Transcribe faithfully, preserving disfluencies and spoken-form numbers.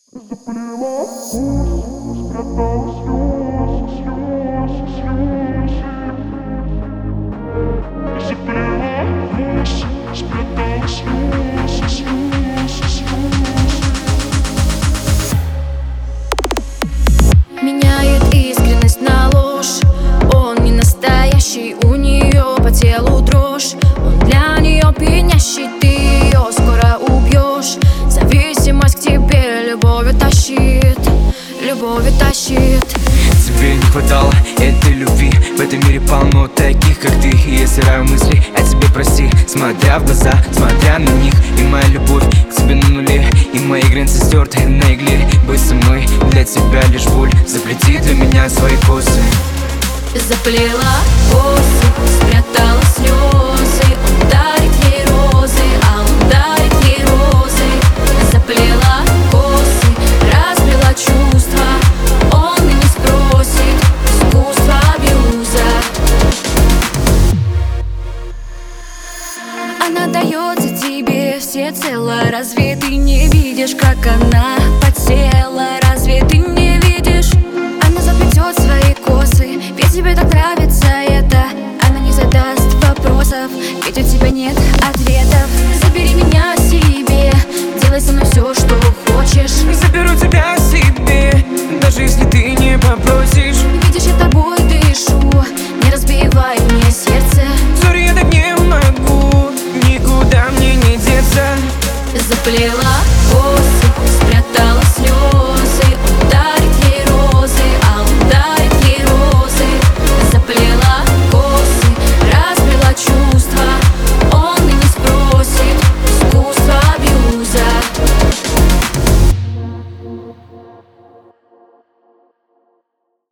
Заплела косы, спрятала слезы, слезы, слезы. Заплела косы, спрятала слезы, слезы, слезы. Меняет искренность на ложь. Он не настоящий, у нее по телу дрожь. Он для нее пьянящий, ты ее скоро убьешь. Зависимость к тебе любовью тащит, любовью тащит. Тебе не хватало этой любви. В этом мире полно таких, как ты. И я стираю мысли о тебе, прости. Смотря в глаза, смотря на них. И моя любовь к тебе на нуле. И мои границы стерты на игле. Быть со мной для тебя лишь боль. Заплети для меня свои косы. Заплела косы, спрятала слезы. Он дарит ей розы, а он дарит ей розы. Заплела косы, разбила чувства. Он и не спросит, искусство абьюза. Она дается тебе всецело. Разве ты не видишь, как она подсела? Разве ты не видишь? Она заплетет свои косы, ведь тебе так нравится это. Она не задаст вопросов, ведь у тебя нет ответов. Забери меня себе, делай со мной все, что хочешь. Заберу тебя себе, даже если ты не попросишь. Видишь, я тобой дышу, не разбивай мне сердце. Сори, я так не могу, никуда мне не деться. Заплела